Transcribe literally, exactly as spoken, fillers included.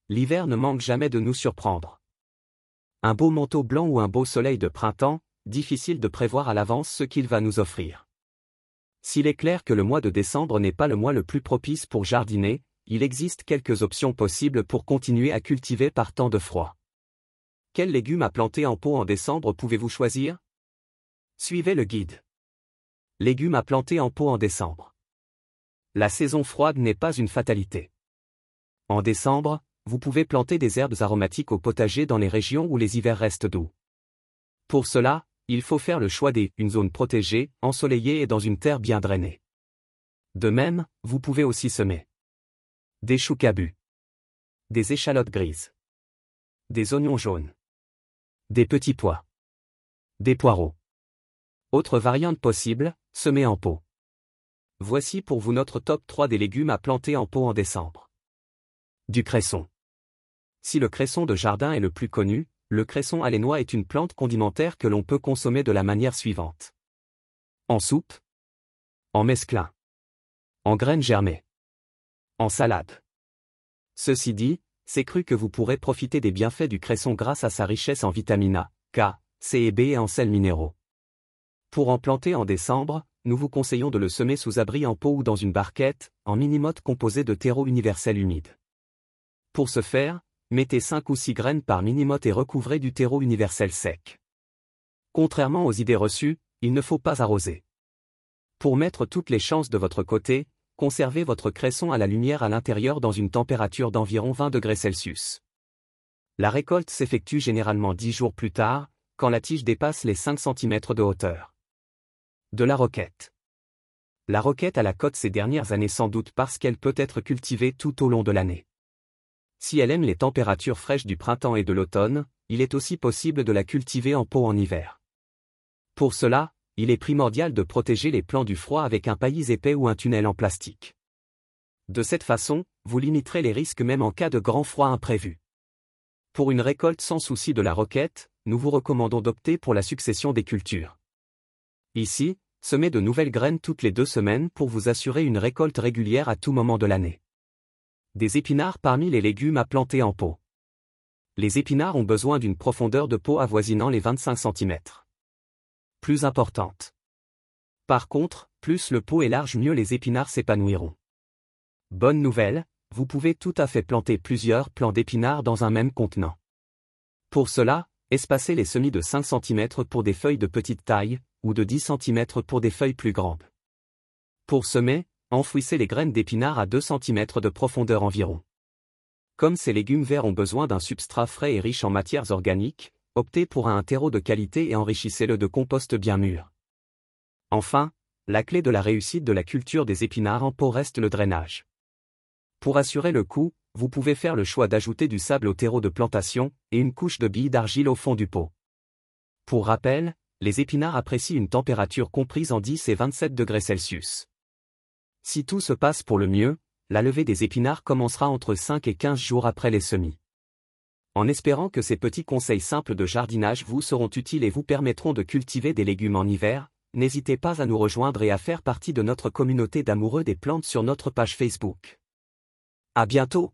l'hiver ne manque jamais de nous surprendre. Un beau manteau blanc ou un beau soleil de printemps, difficile de prévoir à l'avance ce qu'il va nous offrir. S'il est clair que le mois de décembre n'est pas le mois le plus propice pour jardiner, il existe quelques options possibles pour continuer à cultiver par temps de froid. Quels légumes à planter en pot en décembre pouvez-vous choisir? Suivez le guide. Légumes à planter en pot en décembre. La saison froide n'est pas une fatalité. En décembre, vous pouvez planter des herbes aromatiques au potager dans les régions où les hivers restent doux. Pour cela, il faut faire le choix des une zone protégée, ensoleillée et dans une terre bien drainée. De même, vous pouvez aussi semer des choux cabus, des échalotes grises, des oignons jaunes, des petits pois, des poireaux. Autre variante possible, semer en pot. Voici pour vous notre top trois des légumes à planter en pot en décembre. Du cresson. Si le cresson de jardin est le plus connu, le cresson alénois est une plante condimentaire que l'on peut consommer de la manière suivante. En soupe, en mesclin, en graines germées, en salade. Ceci dit, c'est cru que vous pourrez profiter des bienfaits du cresson grâce à sa richesse en vitamine A, K, C et B et en sels minéraux. Pour en planter en décembre, nous vous conseillons de le semer sous abri en pot ou dans une barquette, en mini-motte composée de terreau universel humide. Pour ce faire, mettez cinq ou six graines par mini-motte et recouvrez du terreau universel sec. Contrairement aux idées reçues, il ne faut pas arroser. Pour mettre toutes les chances de votre côté, conservez votre cresson à la lumière à l'intérieur dans une température d'environ vingt degrés Celsius. La récolte s'effectue généralement dix jours plus tard, quand la tige dépasse les cinq centimètres de hauteur. De la roquette. La roquette a la cote ces dernières années sans doute parce qu'elle peut être cultivée tout au long de l'année. Si elle aime les températures fraîches du printemps et de l'automne, il est aussi possible de la cultiver en pot en hiver. Pour cela, il est primordial de protéger les plants du froid avec un paillis épais ou un tunnel en plastique. De cette façon, vous limiterez les risques même en cas de grand froid imprévu. Pour une récolte sans souci de la roquette, nous vous recommandons d'opter pour la succession des cultures. Ici, semez de nouvelles graines toutes les deux semaines pour vous assurer une récolte régulière à tout moment de l'année. Des épinards parmi les légumes à planter en pot. Les épinards ont besoin d'une profondeur de pot avoisinant les vingt-cinq centimètres. Plus importante. Par contre, plus le pot est large, mieux les épinards s'épanouiront. Bonne nouvelle, vous pouvez tout à fait planter plusieurs plants d'épinards dans un même contenant. Pour cela, espacez les semis de cinq centimètres pour des feuilles de petite taille, ou de dix centimètres pour des feuilles plus grandes. Pour semer, enfouissez les graines d'épinards à deux centimètres de profondeur environ. Comme ces légumes verts ont besoin d'un substrat frais et riche en matières organiques, optez pour un terreau de qualité et enrichissez-le de compost bien mûr. Enfin, la clé de la réussite de la culture des épinards en pot reste le drainage. Pour assurer le coup, vous pouvez faire le choix d'ajouter du sable au terreau de plantation et une couche de billes d'argile au fond du pot. Pour rappel, les épinards apprécient une température comprise en dix et vingt-sept degrés Celsius. Si tout se passe pour le mieux, la levée des épinards commencera entre cinq et quinze jours après les semis. En espérant que ces petits conseils simples de jardinage vous seront utiles et vous permettront de cultiver des légumes en hiver, n'hésitez pas à nous rejoindre et à faire partie de notre communauté d'amoureux des plantes sur notre page Facebook. À bientôt!